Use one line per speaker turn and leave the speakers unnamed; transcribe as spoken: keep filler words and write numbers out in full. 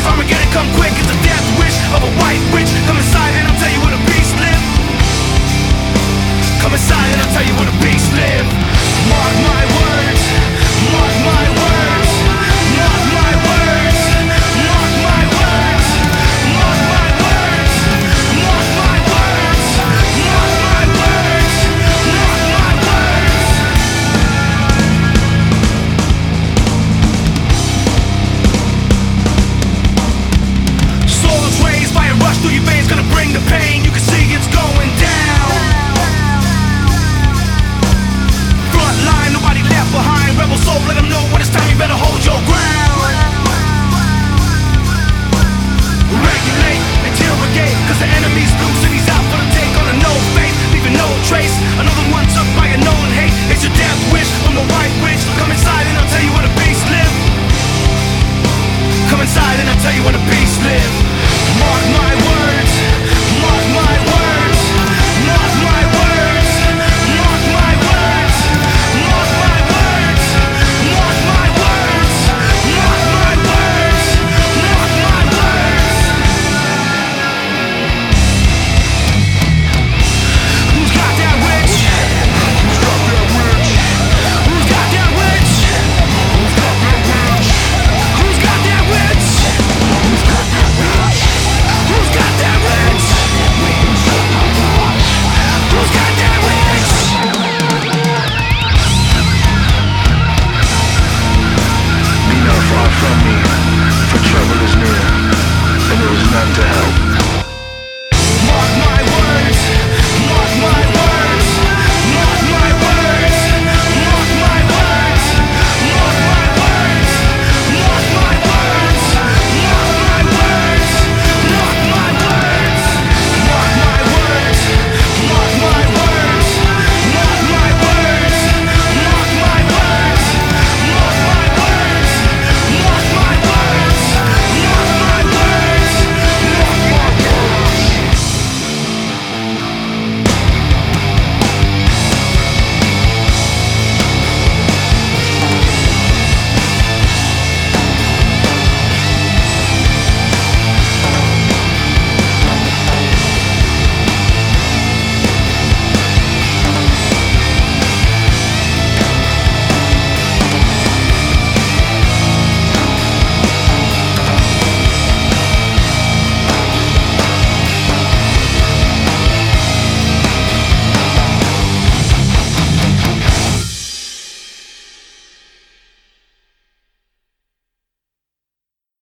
face, Armageddon come quick. It's a death wish of a white witch. Come inside and I'll tell you where the beast live. Come inside and I'll tell you where the beast live. Mark my words, mark my words, mark my words, mark my words, mark my words, mark my words, mark my words, mark my words. Swords raised, fire rush through your veins, gonna bring the pain. You can see it's going down. Front line, nobody left behind. Rebel soul, let them know when it's time. You better hold your ground. Regulate, interrogate, cause the enemy's loose and he's out for the take on a no faith, leaving no trace. Another one took by a known hate. It's your death wish from a white witch. Come inside and I'll tell you where the beast live. Come inside and I'll tell you where the beast live. Mark my words, mark my words, mark my words, mark my words, mark my words, mark my words, mark my words, mark my words. Who's got that witch? Who's got that witch? Who's got that witch? Who's got that witch? Who's got that witch? Who's got that witch? Who's got that witch? Who's got that witch?
Be not far from me, for trouble is near, and there is none to help.